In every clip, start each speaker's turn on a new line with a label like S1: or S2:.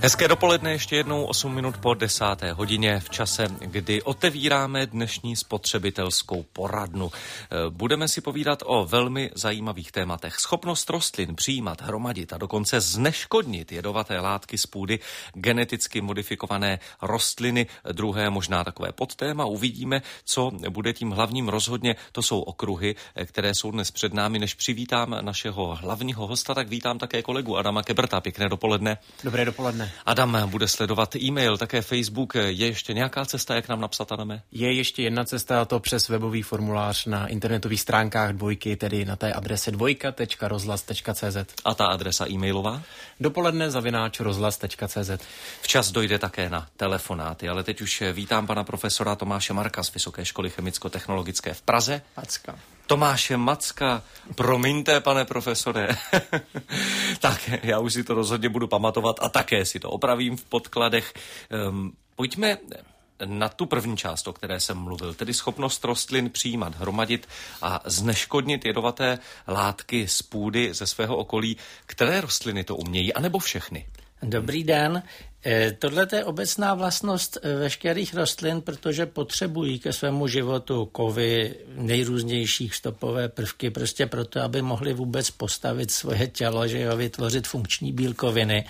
S1: Hezké dopoledne, ještě jednou 8 minut po 10. hodině v čase, kdy otevíráme dnešní spotřebitelskou poradnu. Budeme si povídat o velmi zajímavých tématech. Schopnost rostlin přijímat, hromadit a dokonce zneškodnit jedovaté látky z půdy, geneticky modifikované rostliny, druhé možná takové podtéma. Uvidíme, co bude tím hlavním rozhodně. To jsou okruhy, které jsou dnes před námi. Než přivítám našeho hlavního hosta, tak vítám také kolegu Adama Kebrta. Pěkné dopoledne.
S2: Dobré dopoledne.
S1: Adam bude sledovat e-mail, také Facebook. Je ještě nějaká cesta, jak nám napsat, Adame?
S2: Je ještě jedna cesta, a to přes webový formulář na internetových stránkách Dvojky, tedy na té adrese dvojka.rozhlas.cz.
S1: A ta adresa e-mailová?
S2: dopoledne@rozhlas.cz.
S1: Včas dojde také na telefonáty, ale teď už vítám pana profesora Tomáše Marka z Vysoké školy chemicko-technologické v Praze.
S2: Macka.
S1: Tomáše Macka, promiňte, pane profesore. Tak, já už si to rozhodně budu pamatovat a také si to opravím v podkladech. Pojďme na tu první část, o které jsem mluvil, tedy schopnost rostlin přijímat, hromadit a zneškodnit jedovaté látky z půdy ze svého okolí. Které rostliny to umějí, anebo všechny?
S3: Dobrý den. Tohle je obecná vlastnost veškerých rostlin, protože potřebují ke svému životu kovy, nejrůznějších stopové prvky, prostě proto, aby mohli vůbec postavit svoje tělo, že jo, vytvořit funkční bílkoviny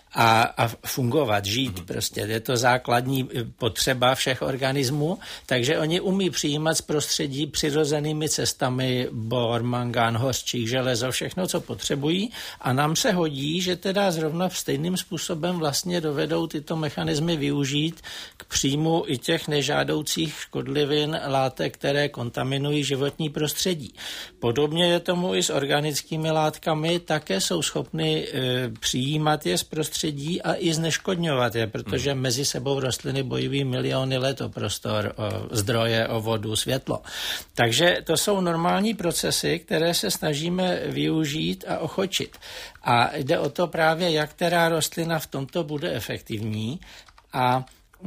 S3: a fungovat, žít. Prostě je to základní potřeba všech organismů, takže oni umí přijímat z prostředí přirozenými cestami bor, mangán, hořčík, železo, všechno, co potřebují, a nám se hodí, že teda zrovna stejným způsobem vlastně dovedou tyto mechanismy využít k příjmu i těch nežádoucích škodlivin, látek, které kontaminují životní prostředí. Podobně je tomu i s organickými látkami, také jsou schopny přijímat je z prostředí a i zneškodňovat je, protože mezi sebou rostliny bojují miliony let o prostor, o zdroje, o vodu, světlo. Takže to jsou normální procesy, které se snažíme využít a ochočit. A jde o to právě, jak která rostlina v tomto bude efektivní. A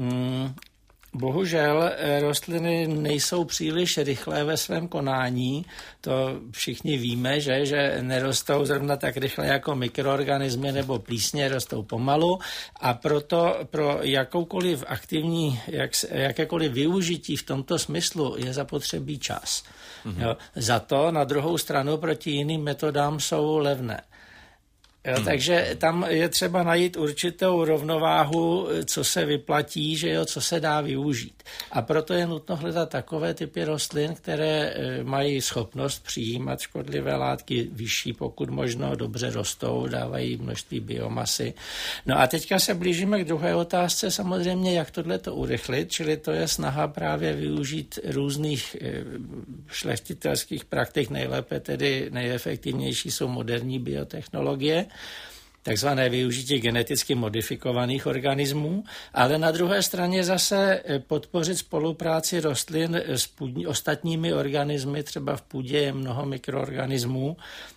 S3: bohužel rostliny nejsou příliš rychlé ve svém konání. To všichni víme, že nerostou zrovna tak rychle jako mikroorganismy nebo plísně, rostou pomalu, a proto pro jakoukoliv jakékoliv využití v tomto smyslu je zapotřebí čas. Jo, za to na druhou stranu proti jiným metodám jsou levné. Jo, takže tam je třeba najít určitou rovnováhu, co se vyplatí, že jo, co se dá využít. A proto je nutno hledat takové typy rostlin, které mají schopnost přijímat škodlivé látky vyšší, pokud možno, dobře rostou, dávají množství biomasy. No a teďka se blížíme k druhé otázce, samozřejmě, jak tohleto urychlit, čili to je snaha právě využít různých šlechtitelských praktik, nejlépe tedy nejefektivnější jsou moderní biotechnologie, takzvané využití geneticky modifikovaných organismů, ale na druhé straně zase podpořit spolupráci rostlin s ostatními organismy. Třeba v půdě je mnoho mikroorganismů,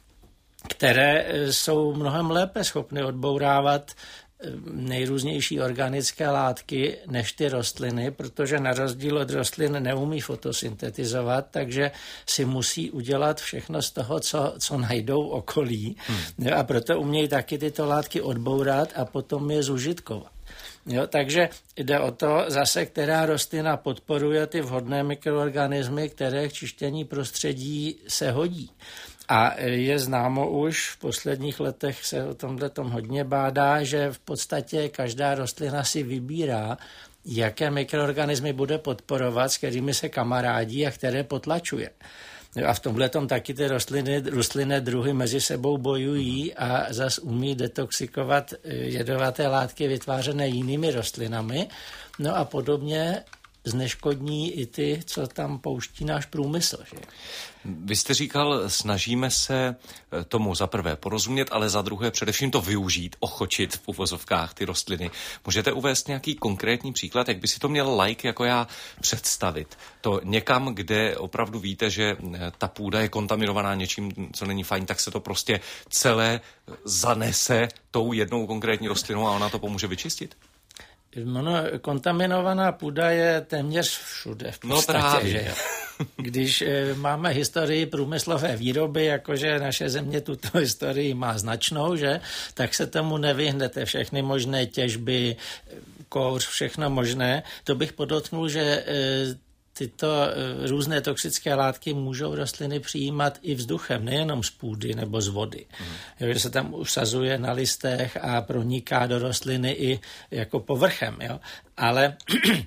S3: které jsou mnohem lépe schopny odbourávat nejrůznější organické látky než ty rostliny, protože na rozdíl od rostlin neumí fotosyntetizovat, takže si musí udělat všechno z toho, co najdou okolí. A proto umějí taky tyto látky odbourat a potom je zužitkovat. Jo, takže jde o to zase, která rostlina podporuje ty vhodné mikroorganismy, které k čištění prostředí se hodí. A je známo už, v posledních letech se o tomhletom hodně bádá, že v podstatě každá rostlina si vybírá, jaké mikroorganismy bude podporovat, s kterými se kamarádí a které potlačuje. A v tomhletom taky ty rostlinné druhy mezi sebou bojují a zas umí detoxikovat jedovaté látky vytvářené jinými rostlinami. No a podobně zneškodní i ty, co tam pouští náš průmysl. Že?
S1: Vy jste říkal, snažíme se tomu za prvé porozumět, ale za druhé především to využít, ochočit v uvozovkách ty rostliny. Můžete uvést nějaký konkrétní příklad, jak by si to měl laik jako já představit? To někam, kde opravdu víte, že ta půda je kontaminovaná něčím, co není fajn, tak se to prostě celé zanese tou jednou konkrétní rostlinou a ona to pomůže vyčistit?
S3: Kontaminovaná půda je téměř všude v podstatě, že jo. když máme historii průmyslové výroby, jakože naše země tuto historii má značnou, že, tak se tomu nevyhnete. Všechny možné těžby, kouř, všechno možné. To bych podotknul, že tyto různé toxické látky můžou rostliny přijímat i vzduchem, nejenom z půdy nebo z vody. Jo, že se tam usazuje na listech a proniká do rostliny i jako povrchem. Jo. Ale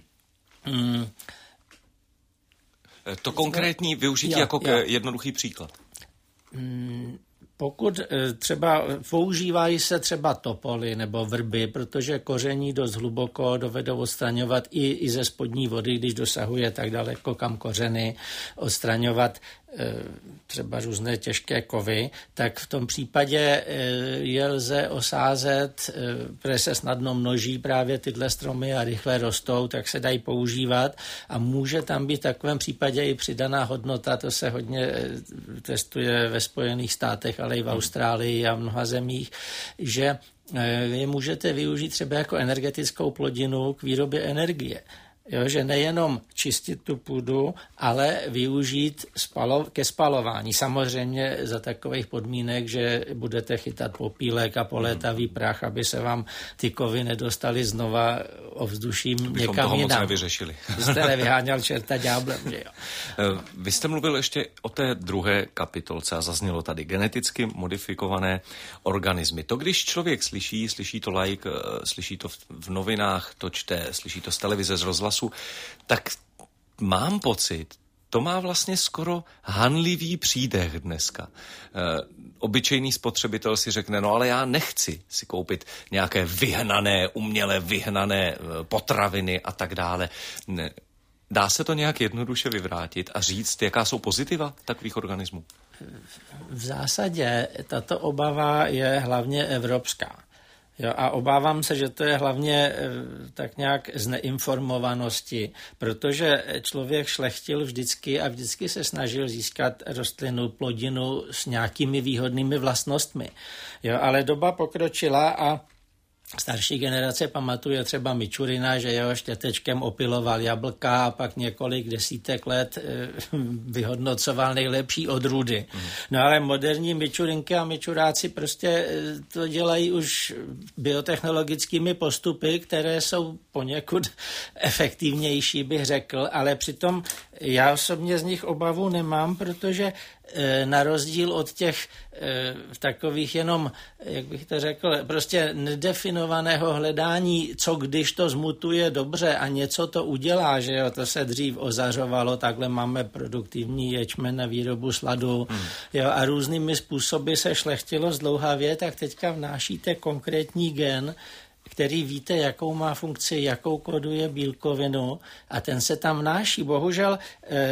S1: to konkrétní využití jako jednoduchý příklad.
S3: Pokud třeba používají se třeba topoly nebo vrby, protože koření dost hluboko dovedou odstraňovat i ze spodní vody, když dosahuje tak daleko, kam kořeny, odstraňovat třeba různé těžké kovy, tak v tom případě je lze osázet, protože se snadno množí právě tyhle stromy a rychle rostou, tak se dají používat a může tam být v takovém případě i přidaná hodnota, to se hodně testuje ve Spojených státech, ale i v Austrálii a mnoha zemích, že je můžete využít třeba jako energetickou plodinu k výrobě energie. Jo, že nejenom čistit tu půdu, ale využít ke spalování. Samozřejmě za takových podmínek, že budete chytat popílek a polétavý prach, aby se vám ty kovy nedostaly znova ovzduším
S1: bychom
S3: někam
S1: toho
S3: jinam.
S1: moc nevyřešili.
S3: Jste nevyháněl čerta ďáblem, že jo.
S1: Vy jste mluvil ještě o té druhé kapitolce a zaznělo tady geneticky modifikované organismy. To, když člověk slyší to laik, slyší to v novinách, to čte, slyší to z televize, z rozhlasu, tak mám pocit, to má vlastně skoro hanlivý přídech dneska. Obyčejný spotřebitel si řekne, no ale já nechci si koupit nějaké uměle vyhnané potraviny a tak dále. Ne. Dá se to nějak jednoduše vyvrátit a říct, jaká jsou pozitiva takových organismů?
S3: V zásadě tato obava je hlavně evropská. Jo, a obávám se, že to je hlavně tak nějak z neinformovanosti, protože člověk šlechtil vždycky a vždycky se snažil získat rostlinu, plodinu s nějakými výhodnými vlastnostmi. Jo, ale doba pokročila a starší generace pamatuje třeba Mičurina, že jeho štětečkem opiloval jablka a pak několik desítek let vyhodnocoval nejlepší odrůdy. No ale moderní Mičurinky a Mičuráci prostě to dělají už biotechnologickými postupy, které jsou poněkud efektivnější, bych řekl, ale přitom já osobně z nich obavu nemám, protože na rozdíl od těch takových jenom, jak bych to řekl, prostě nedefinovaného hledání, co když to zmutuje dobře a něco to udělá, že jo, to se dřív ozařovalo, takhle máme produktivní ječmen na výrobu sladu, jo, a různými způsoby se šlechtilo zdlouhavě, tak teďka vnášíte konkrétní gen, který víte, jakou má funkci, jakou koduje bílkovinu a ten se tam vnáší. Bohužel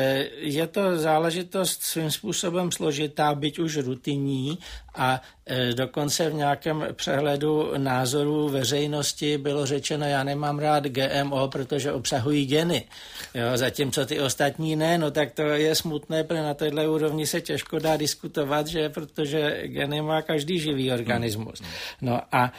S3: je to záležitost svým způsobem složitá, byť už rutinní a dokonce v nějakém přehledu názorů veřejnosti bylo řečeno, já nemám rád GMO, protože obsahují geny. Jo, zatímco ty ostatní ne, no tak to je smutné, protože na téhle úrovni se těžko dá diskutovat, že protože geny má každý živý organismus. No a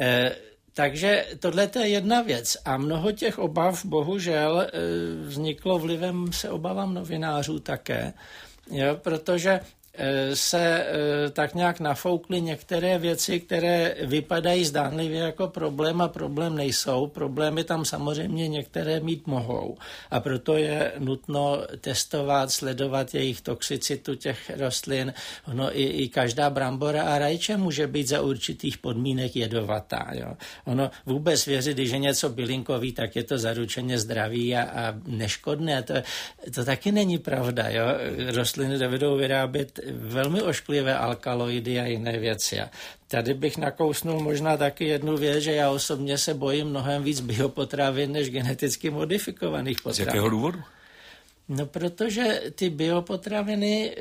S3: takže tohle je jedna věc a mnoho těch obav bohužel vzniklo vlivem, se obávám, novinářů také, jo, protože se tak nějak nafoukly některé věci, které vypadají zdánlivě jako problém a problém nejsou. Problémy tam samozřejmě některé mít mohou a proto je nutno testovat, sledovat jejich toxicitu těch rostlin. Ono i každá brambora a rajče může být za určitých podmínek jedovatá. Jo. Ono vůbec věřit, když je něco bylinkový, tak je to zaručeně zdraví a neškodné. To taky není pravda. Jo. Rostliny dovedou vyrábět velmi ošklivé alkaloidy a jiné věci. A tady bych nakousnul možná taky jednu věc, že já osobně se bojím mnohem víc biopotravin než geneticky modifikovaných potravin.
S1: Z jakého důvodu?
S3: No, protože ty biopotraviny,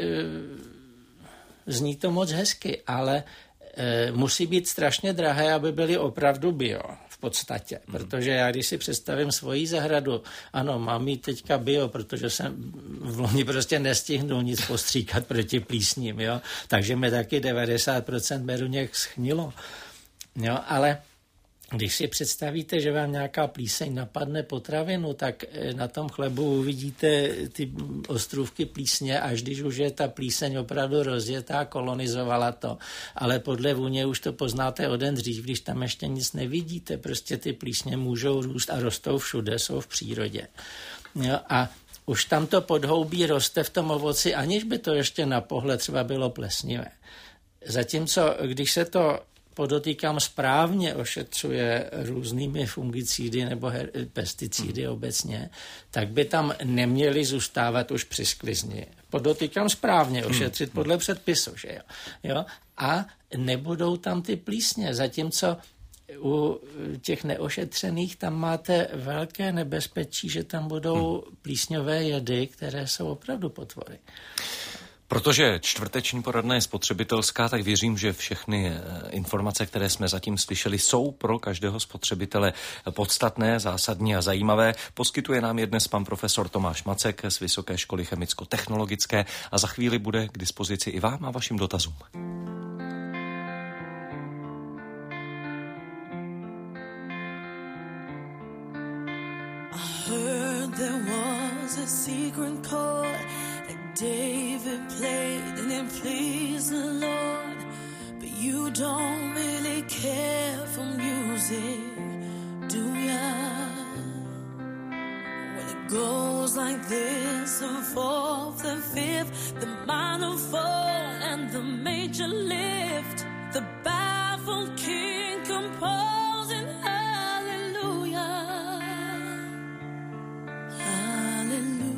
S3: zní to moc hezky, ale musí být strašně drahé, aby byly opravdu bio v podstatě. Protože já, když si představím svoji zahradu, ano, mám jí teďka bio, protože jsem v loni prostě nestihnul nic postříkat proti plísním, jo? Takže mi taky 90% beruněk schnilo. Jo? Ale Když si představíte, že vám nějaká plíseň napadne potravinu, tak na tom chlebu uvidíte ty ostrůvky plísně, až když už je ta plíseň opravdu rozjetá, kolonizovala to. Ale podle vůně už to poznáte o den dřív, když tam ještě nic nevidíte. Prostě ty plísně můžou růst a rostou všude, jsou v přírodě. Jo, a už tam to podhoubí roste v tom ovoci, aniž by to ještě na pohled třeba bylo plesnivé. Zatímco, když se to podotýkám správně ošetřuje různými fungicidy nebo pesticidy obecně, tak by tam neměly zůstávat už při sklizni. Podotýkám správně ošetřit podle předpisu, že jo? A nebudou tam ty plísně, zatímco u těch neošetřených tam máte velké nebezpečí, že tam budou plísňové jedy, které jsou opravdu potvory.
S1: Protože čtvrteční poradna je spotřebitelská, tak věřím, že všechny informace, které jsme zatím slyšeli, jsou pro každého spotřebitele podstatné, zásadní a zajímavé. Poskytuje nám je dnes pan profesor Tomáš Macek z Vysoké školy chemicko-technologické a za chvíli bude k dispozici i vám a vašim dotazům.
S4: David played and it pleased the Lord, but you don't really care for music, do ya? When it goes like this, the fourth and fifth, the minor fall and the major lift, the baffled king composing hallelujah, hallelujah.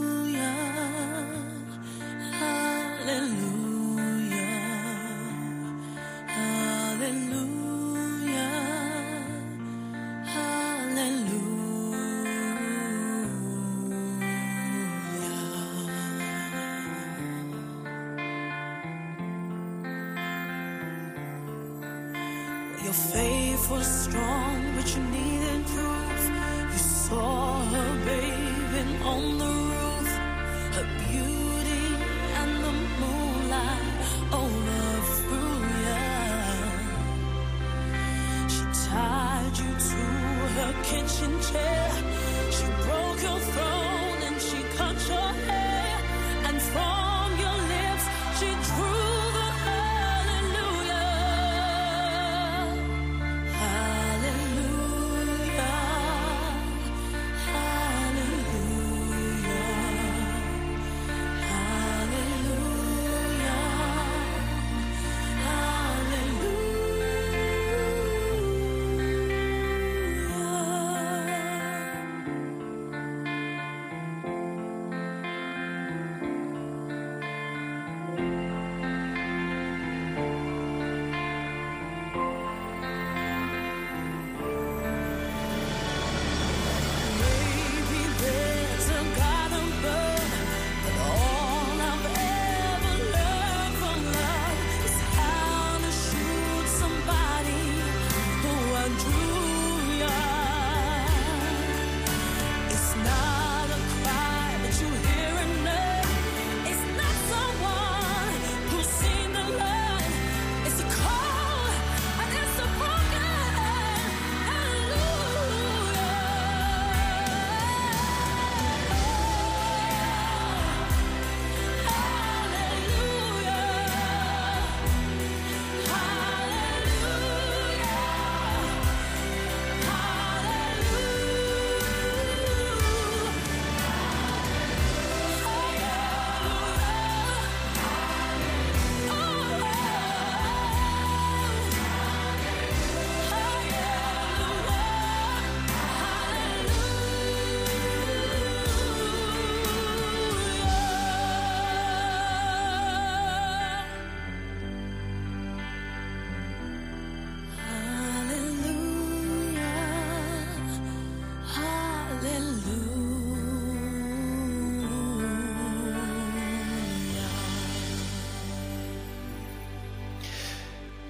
S4: Your faith was strong, but you needed proof. You saw her bathing on the roof, her beauty and the moonlight overthrew ya. She tied you to her kitchen chair. She broke your throne and she cut your hair, and from your lips she drew the hallelujah.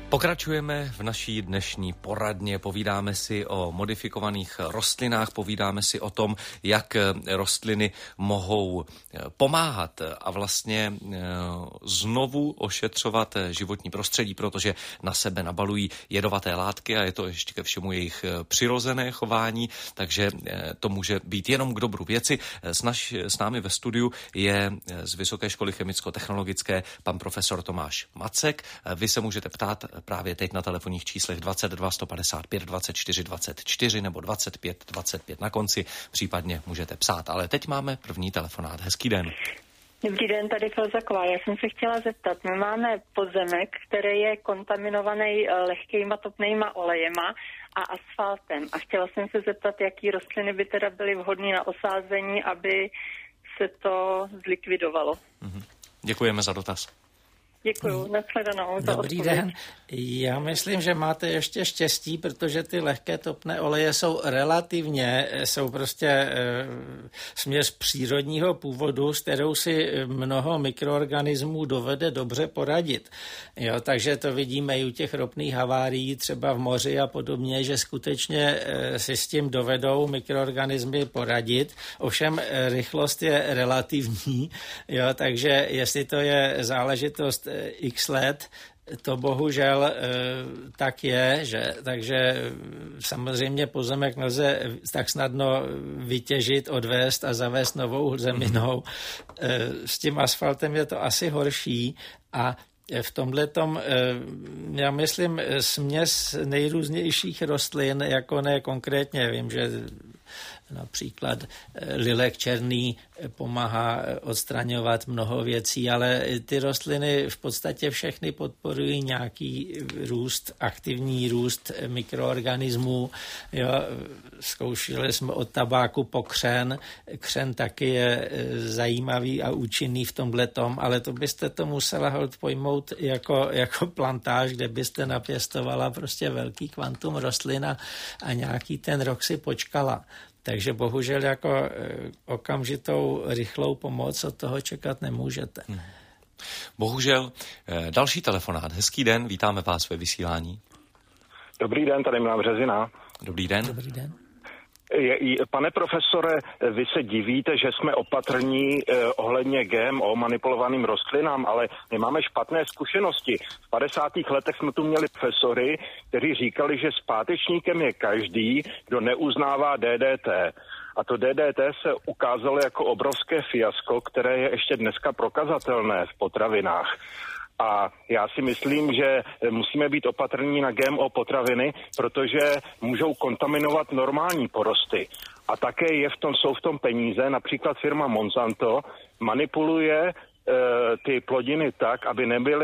S1: Pokračujeme v naší dnešní poradně, povídáme si o modifikovaných rostlinách, povídáme si o tom, jak rostliny mohou pomáhat a vlastně znovu ošetřovat životní prostředí, protože na sebe nabalují jedovaté látky a je to ještě ke všemu jejich přirozené chování, takže to může být jenom k dobru věci. S námi ve studiu je z Vysoké školy chemicko-technologické pan profesor Tomáš Macek. Vy se můžete ptát právě teď na telefonních číslech 22 155 24 24 nebo 25 25 na konci, případně můžete psát. Ale teď máme první telefonát. Hezký den.
S5: Dobrý den, tady Felzaková. Já jsem se chtěla zeptat, my máme pozemek, který je kontaminovaný lehkýma topnýma olejema a asfaltem. A chtěla jsem se zeptat, jaký rostliny by teda byly vhodné na osázení, aby se to zlikvidovalo.
S1: Děkujeme za dotaz.
S5: Děkuju, nashledanou.
S3: Dobrý den. Já myslím, že máte ještě štěstí, protože ty lehké topné oleje jsou prostě směs přírodního původu, s kterou si mnoho mikroorganismů dovede dobře poradit. Jo, takže to vidíme i u těch ropných havárií, třeba v moři a podobně, že skutečně si s tím dovedou mikroorganismy poradit. Ovšem rychlost je relativní, jo, takže jestli to je záležitost x let, to bohužel tak je, takže samozřejmě pozemek nelze tak snadno vytěžit, odvést a zavést novou zeminou. S tím asfaltem je to asi horší a v tomhletom, já myslím, směs nejrůznějších rostlin, jako ne konkrétně, vím, že například lilek černý pomáhá odstraňovat mnoho věcí, ale ty rostliny v podstatě všechny podporují nějaký růst, aktivní růst mikroorganismů. Jo, zkoušeli jsme od tabáku po křen. Křen taky je zajímavý a účinný v tomhletom, ale to byste to musela holt pojmout jako plantáž, kde byste napěstovala prostě velký kvantum rostlin a nějaký ten rok si počkala. Takže bohužel jako okamžitou rychlou pomoc od toho čekat nemůžete.
S1: Bohužel. Další telefonát. Hezký den, vítáme vás ve vysílání.
S6: Dobrý den, tady Milan Březina.
S1: Dobrý den.
S3: Dobrý den.
S6: Pane profesore, vy se divíte, že jsme opatrní ohledně GMO manipulovaným rostlinám, ale my máme špatné zkušenosti. V 50. letech jsme tu měli profesory, kteří říkali, že zpátečníkem je každý, kdo neuznává DDT. A to DDT se ukázalo jako obrovské fiasko, které je ještě dneska prokazatelné v potravinách. A já si myslím, že musíme být opatrní na GMO potraviny, protože můžou kontaminovat normální porosty. A také jsou v tom peníze, například firma Monsanto manipuluje ty plodiny tak, aby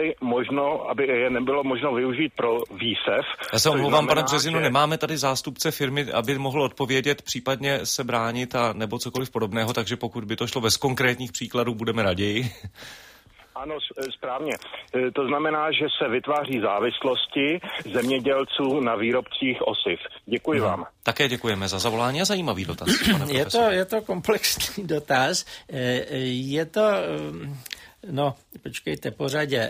S6: je nebylo možno využít pro výsev.
S1: Já se omlouvám, pane Březinu, nemáme tady zástupce firmy, aby mohl odpovědět, případně se bránit a nebo cokoliv podobného, takže pokud by to šlo bez konkrétních příkladů, budeme raději.
S6: Ano, správně. To znamená, že se vytváří závislosti zemědělců na výrobcích osiv. Děkuji vám.
S1: Také děkujeme za zavolání a zajímavý dotaz.
S3: Je to komplexní dotaz. Je to, počkejte, pořadě.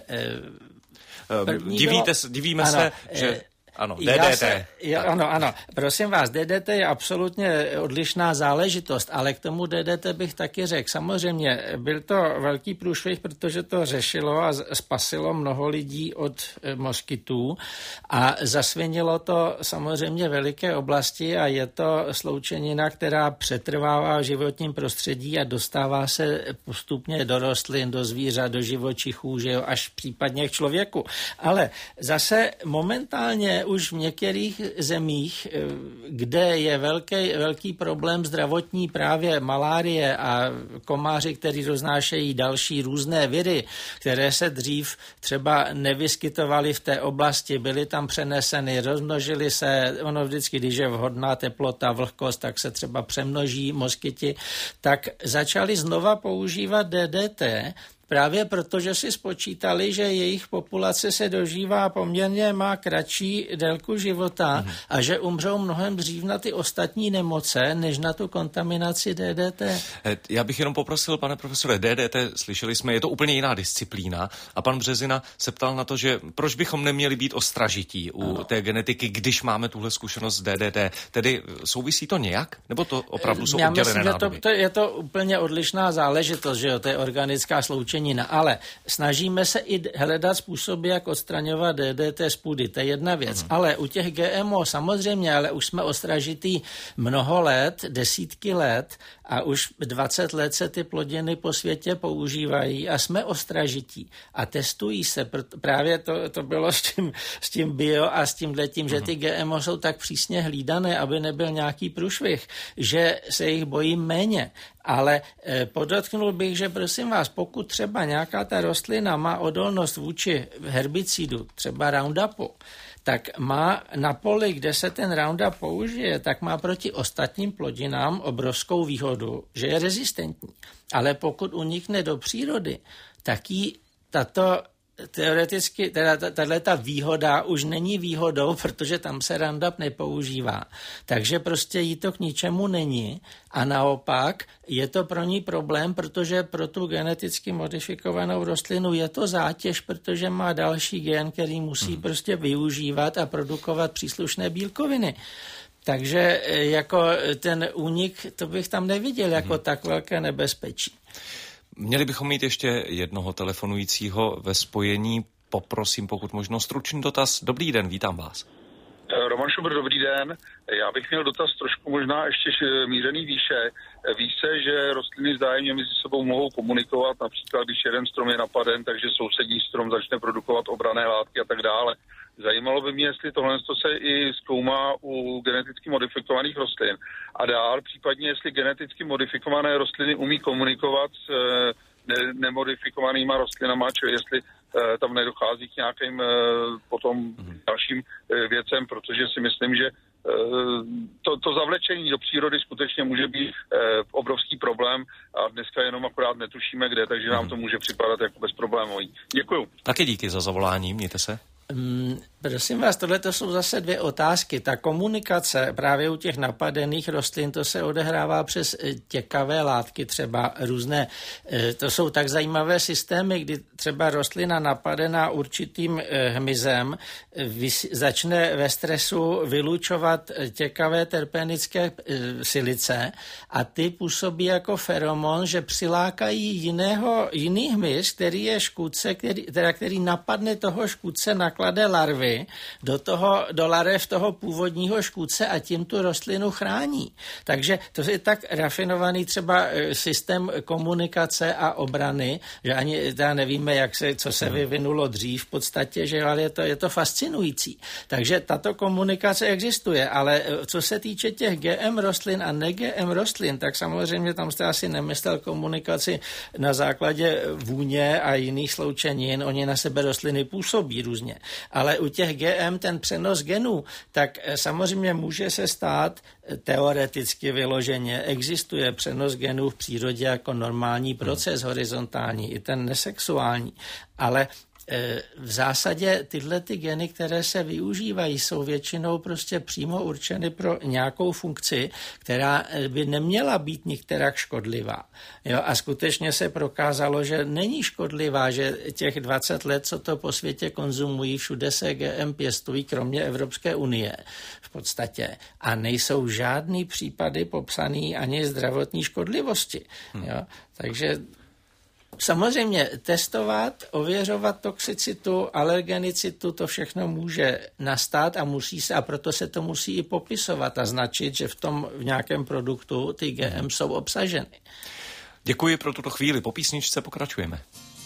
S1: Divíme se, že... Ano, DDT.
S3: Ano. Prosím vás, DDT je absolutně odlišná záležitost, ale k tomu DDT bych taky řekl. Samozřejmě byl to velký průšvih, protože to řešilo a spasilo mnoho lidí od moskytů a zasvinilo to samozřejmě veliké oblasti a je to sloučenina, která přetrvává v životním prostředí a dostává se postupně do rostlin, do zvířat, do živočichů, že jo, až případně k člověku. Ale zase momentálně už v některých zemích, kde je velký problém zdravotní, právě malárie a komáři, kteří roznášejí další různé viry, které se dřív třeba nevyskytovaly v té oblasti, byly tam přeneseny, rozmnožily se, ono vždycky, když je vhodná teplota, vlhkost, tak se třeba přemnoží moskyti, tak začali znova používat DDT právě proto, že si spočítali, že jejich populace se dožívá poměrně, má kratší délku života a že umřou mnohem dřív na ty ostatní nemoce, než na tu kontaminaci DDT.
S1: Já bych jenom poprosil, pane profesore, DDT, slyšeli jsme, je to úplně jiná disciplína a pan Březina se ptal na to, že proč bychom neměli být ostražití u té genetiky, když máme tuhle zkušenost s DDT. Tedy souvisí to nějak? Nebo to opravdu jsou oddělené nádoby?
S3: Je to úplně odlišná záležitost, že jo, to je organická sloučenina, ale snažíme se i hledat způsoby, jak odstraňovat DDT z půdy, to je jedna věc. Ale u těch GMO samozřejmě, ale už jsme ostražitý mnoho let, desítky let a už 20 let se ty plodiny po světě používají a jsme ostražití a testují se. Právě to bylo s tím bio a s tímhletím, že ty GMO jsou tak přísně hlídané, aby nebyl nějaký průšvih, že se jich bojím méně. Ale podotknul bych, že prosím vás, pokud třeba nějaká ta rostlina má odolnost vůči herbicidu, třeba Roundupu, tak má na poli, kde se ten Roundup použije, tak má proti ostatním plodinám obrovskou výhodu, že je rezistentní. Ale pokud unikne do přírody, tak jí tato teoreticky, tato výhoda už není výhodou, protože tam se Roundup nepoužívá. Takže prostě jí to k ničemu není a naopak je to pro ní problém, protože pro tu geneticky modifikovanou rostlinu je to zátěž, protože má další gen, který musí prostě využívat a produkovat příslušné bílkoviny. Takže jako ten únik, to bych tam neviděl jako tak velké nebezpečí.
S1: Měli bychom mít ještě jednoho telefonujícího ve spojení. Poprosím, pokud možno, stručný dotaz. Dobrý den, vítám vás.
S7: Roman Šubr, dobrý den. Já bych měl dotaz trošku možná ještě mířený výše. Ví se, že rostliny vzájemně mezi sebou mohou komunikovat, například když jeden strom je napaden, takže sousední strom začne produkovat obranné látky a tak dále. Zajímalo by mě, jestli tohle se i zkoumá u geneticky modifikovaných rostlin. A dál, případně jestli geneticky modifikované rostliny umí komunikovat s nemodifikovanýma rostlinama, čili jestli tam nedochází k nějakým potom dalším věcem, protože si myslím, že to zavlečení do přírody skutečně může být obrovský problém a dneska jenom akorát netušíme kde, takže nám to může připadat jako bezproblémový. Děkuju.
S1: Taky díky za zavolání, mějte se.
S3: Prosím vás, tohle to jsou zase dvě otázky. Ta komunikace právě u těch napadených rostlin, to se odehrává přes těkavé látky, třeba různé, to jsou tak zajímavé systémy, kdy třeba rostlina napadená určitým hmyzem začne ve stresu vylučovat těkavé terpenické silice a ty působí jako feromon, že přilákají jiný hmyz, který je škůdce, který napadne toho škůdce, naklade larvy do larev toho původního škůdce a tím tu rostlinu chrání. Takže to je tak rafinovaný třeba systém komunikace a obrany, že ani nevíme, co se vyvinulo dřív v podstatě, že ale je to fascinující. Takže tato komunikace existuje, ale co se týče těch GM rostlin a ne-GM rostlin, tak samozřejmě tam jste asi nemyslel komunikaci na základě vůně a jiných sloučenin, oni na sebe rostliny působí různě. Ale u těch GM ten přenos genů, tak samozřejmě může se stát teoreticky vyloženě. Existuje přenos genů v přírodě jako normální proces horizontální, i ten nesexuální. Ale v zásadě tyhle ty geny, které se využívají, jsou většinou prostě přímo určeny pro nějakou funkci, která by neměla být nikterak škodlivá. Jo, a skutečně se prokázalo, že není škodlivá, že těch 20 let, co to po světě konzumují, všude se GM pěstují, kromě Evropské unie v podstatě. A nejsou žádný případy popsaný ani zdravotní škodlivosti. Jo, takže samozřejmě testovat, ověřovat toxicitu, alergenicitu, to všechno může nastat a musí se, a proto se to musí i popisovat a značit, že v nějakém produktu ty GM jsou obsaženy.
S1: Děkuji pro tuto chvíli. Po písničce pokračujeme.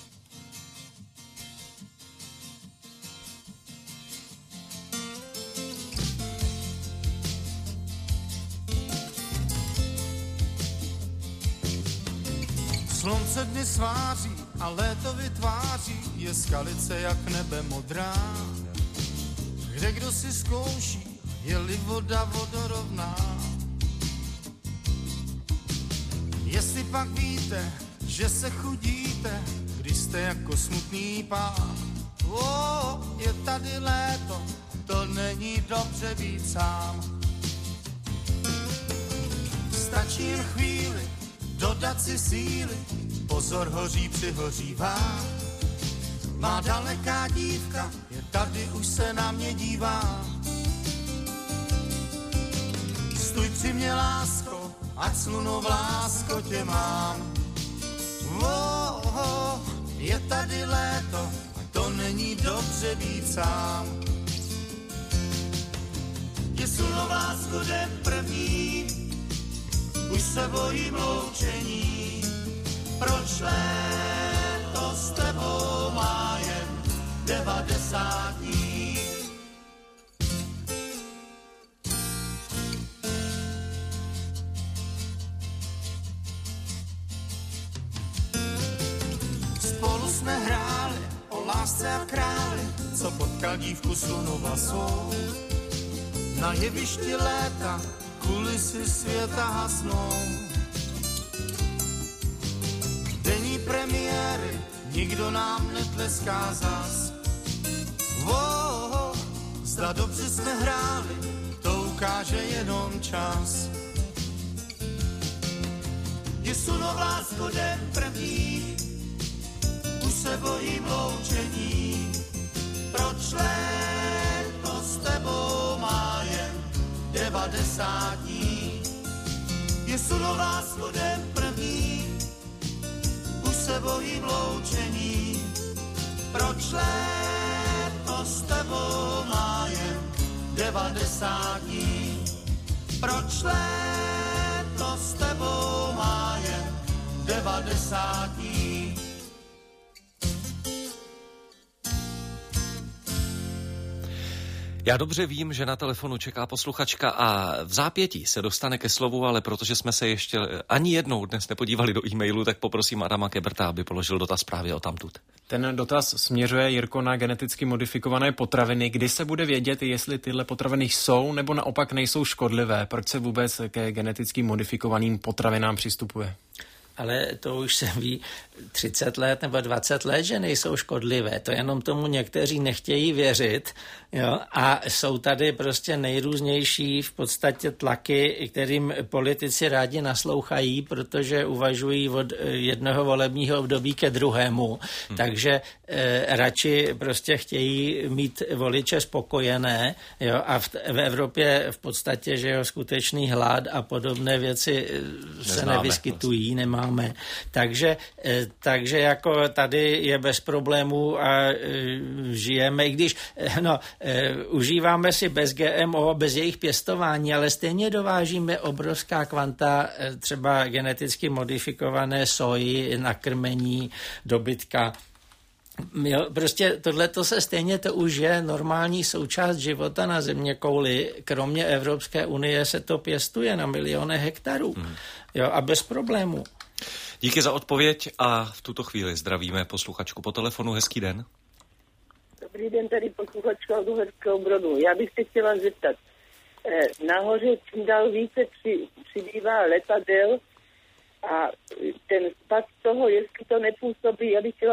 S8: Slunce dny sváří a léto vytváří, je skalice jak nebe modrá. Kde kdo si zkouší, je-li voda vodorovná. Jestli pak víte, že se chudíte, když jste jako smutný pán. Je tady léto, to není dobře být sám. Stačí jen chvíli, dodat si síly, pozor, hoří, přihořívá. Má daleká dívka, je tady, už se na mě dívá. Stůj při mě, lásko, ať slunou v lásko tě mám. Je tady léto, to není dobře být sám. Je slunou, lásko, den první, už se bojím loučení. Proč léto s tebou má jen 90 dní? Spolu jsme hráli o lásce a králi, co potkal dívku slunovlasou. Na jevišti léta kulisy světa hasnou. Denní premiéry, nikdo nám netleská zas. Zda dobře jsme hráli, to ukáže jenom čas. Je sunov, lásko, den první, už se bojím loučení. Proč léto s tebou má jen 90 dní? Je sunov, lásko, den první, už se bojím loučení. Proč léto s tebou má jen 90 dní? Proč léto s tebou má jen 90 dní?
S1: Já dobře vím, že na telefonu čeká posluchačka a v zápětí se dostane ke slovu, ale protože jsme se ještě ani jednou dnes nepodívali do e-mailu, tak poprosím Adama Keberta, aby položil dotaz právě odtamtud.
S2: Ten dotaz směřuje, Jirko, na geneticky modifikované potraviny. Kdy se bude vědět, jestli tyhle potraviny jsou nebo naopak nejsou škodlivé? Proč se vůbec ke geneticky modifikovaným potravinám přistupuje?
S3: Ale to už se ví 30 let nebo 20 let, že nejsou škodlivé. To jenom tomu někteří nechtějí věřit. Jo? A jsou tady prostě nejrůznější v podstatě tlaky, kterým politici rádi naslouchají, protože uvažují od jednoho volebního období ke druhému. Takže radši prostě chtějí mít voliče spokojené. Jo? A v Evropě v podstatě, že jo, skutečný hlad a podobné věci se nevyskytují, nemáme. Takže jako tady je bez problémů a žijeme, i když užíváme si bez GMO, bez jejich pěstování, ale stejně dovážíme obrovská kvanta třeba geneticky modifikované soji na krmení dobytka. Jo, prostě tohleto se stejně, to už je normální součást života na zeměkouli. Kromě Evropské unie se to pěstuje na miliony hektarů. Jo, a bez problémů.
S1: Díky za odpověď a v tuto chvíli zdravíme posluchačku po telefonu. Hezký den.
S9: Dobrý den, tady posluchačka od Uherského Brodu. Já bych se chtěla zeptat. Nahoře čím dál více přibývá letadel a ten spad toho, jestli to nepůsobí, já bych chtěla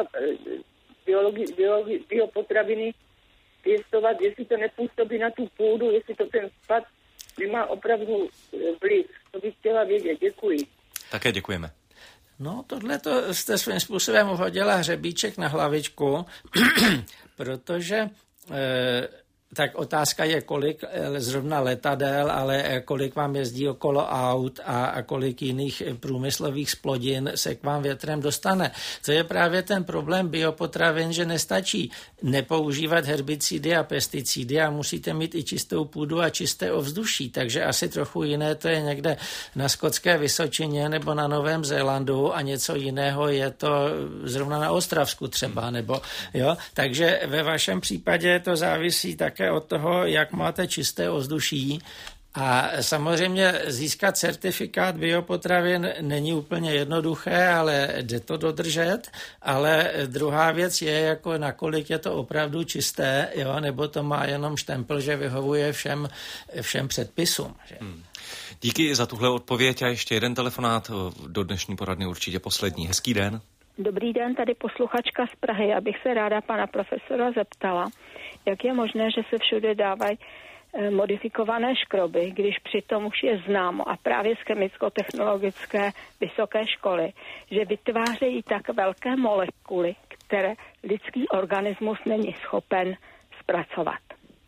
S9: biopotraviny pěstovat, jestli to nepůsobí na tu půdu, jestli to ten spad nemá opravdu vliv. To bych chtěla vědět. Děkuji.
S1: Také děkujeme.
S3: No, tohleto jste svým způsobem hodila hřebíček na hlavičku, protože tak otázka je, kolik zrovna letadel, ale kolik vám jezdí okolo aut a kolik jiných průmyslových splodin se k vám větrem dostane. To je právě ten problém biopotravin, že nestačí nepoužívat herbicidy a pesticidy a musíte mít i čistou půdu a čisté ovzduší. Takže asi trochu jiné to je někde na Skotské Vysočině nebo na Novém Zélandu a něco jiného je to zrovna na Ostravsku třeba. Nebo, jo? Takže ve vašem případě to závisí také od toho, jak máte čisté ovzduší. A samozřejmě získat certifikát biopotravin není úplně jednoduché, ale jde to dodržet. Ale druhá věc je, jako nakolik je to opravdu čisté, jo? Nebo to má jenom štempel, že vyhovuje všem předpisům. Že?
S1: Díky za tuhle odpověď a ještě jeden telefonát do dnešní poradny, určitě poslední. Hezký den.
S10: Dobrý den, tady posluchačka z Prahy. Já bych se ráda pana profesora zeptala, jak je možné, že se všude dávají modifikované škroby, když přitom už je známo a právě z chemicko-technologické vysoké školy, že vytvářejí tak velké molekuly, které lidský organismus není schopen zpracovat.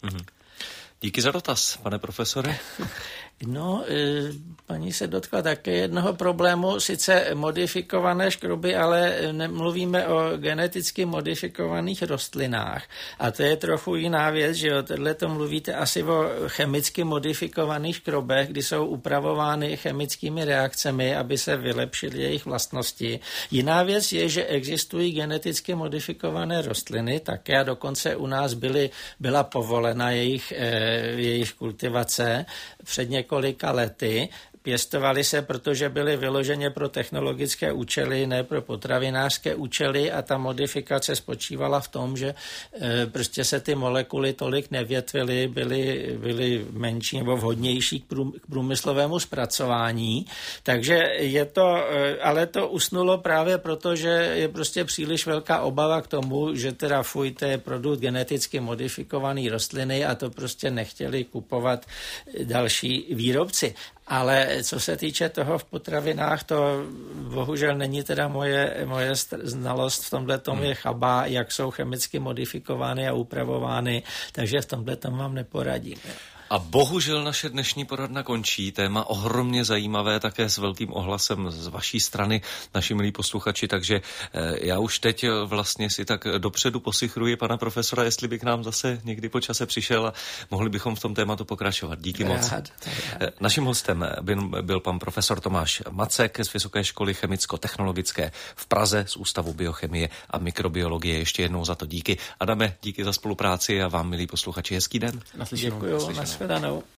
S1: Díky za dotaz, pane profesore.
S3: No, paní se dotkla také jednoho problému, sice modifikované škroby, ale nemluvíme o geneticky modifikovaných rostlinách. A to je trochu jiná věc, že jo, tohle to mluvíte asi o chemicky modifikovaných škrobech, kdy jsou upravovány chemickými reakcemi, aby se vylepšily jejich vlastnosti. Jiná věc je, že existují geneticky modifikované rostliny, také a dokonce u nás byla povolena jejich kultivace před několika lety. Pěstovali se, protože byly vyloženě pro technologické účely, ne pro potravinářské účely a ta modifikace spočívala v tom, že prostě se ty molekuly tolik nevětvily, byly menší nebo vhodnější k průmyslovému zpracování. Takže je to, ale to usnulo právě proto, že je prostě příliš velká obava k tomu, že teda to je produkt geneticky modifikovaný rostliny a to prostě nechtěli kupovat další výrobci. Ale co se týče toho v potravinách, to bohužel není teda moje znalost v tomhle tom je chabá, jak jsou chemicky modifikovány a upravovány, takže v tomhle tom vám neporadím.
S1: A bohužel naše dnešní poradna končí. Téma ohromně zajímavé, také s velkým ohlasem z vaší strany, naši milí posluchači, takže já už teď vlastně si tak dopředu posichruji pana profesora, jestli by k nám zase někdy po čase přišel a mohli bychom v tom tématu pokračovat. Díky moc. Naším hostem byl pan profesor Tomáš Macek z Vysoké školy chemicko-technologické v Praze z Ústavu biochemie a mikrobiologie. Ještě jednou za to díky. Adame, díky za spolupráci a vám, milí posluchači, hezký den.
S3: Děkuju. Nashledanou.